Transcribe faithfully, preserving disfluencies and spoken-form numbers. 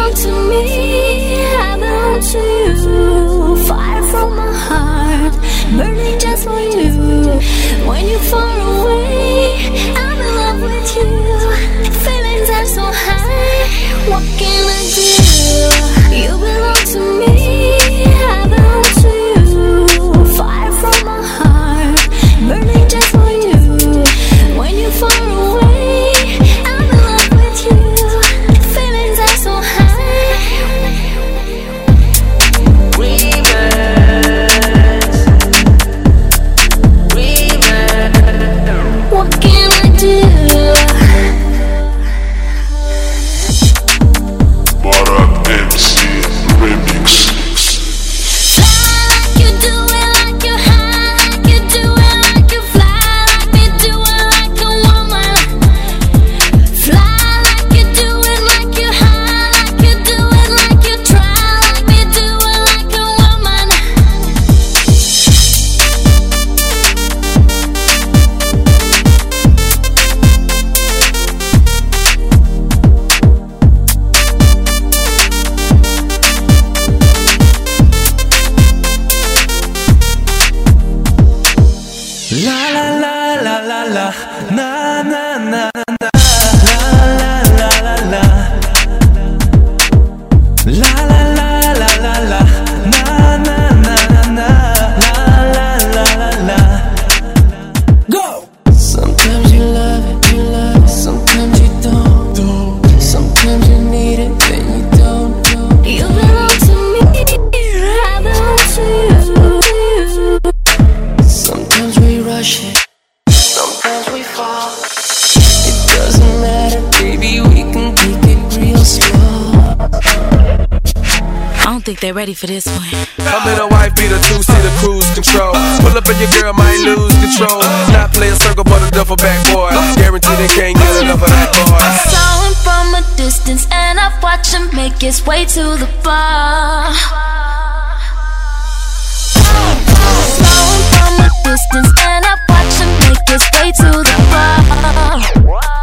belong to me, I belong to you. Fire from my heart, burning just for you. When you're far away, I'm in love with you. Feelings are so high, what can I do? You belong to me, I belong to you. Fire from my heart, burning just for you. When you're far away, I'm in love with you. Feelings are so high. Remix, remix. What can I do? Barak M C Remix. La la la la la la, na na na na, la la la la la, la la la la la la, na na na na, la la la la la. Go. Sometimes you love it, you love it. Sometimes you don't, don't. Sometimes you need it, then you don't, don't. You belong to me, I belong to you. Sometimes we rush it, sometimes we fall. It doesn't matter, baby, we can take it real slow. I don't think they're ready for this one. I'm in a wife beater, two-seater cruise control. Pull up and your girl might lose control. Not play a circle but a duffel bag boy. Guarantee they can't get enough of that boy. I saw him from a distance and I've watched him make his way to the bar. Saw him from a distance and I've watched him make his way to the bar.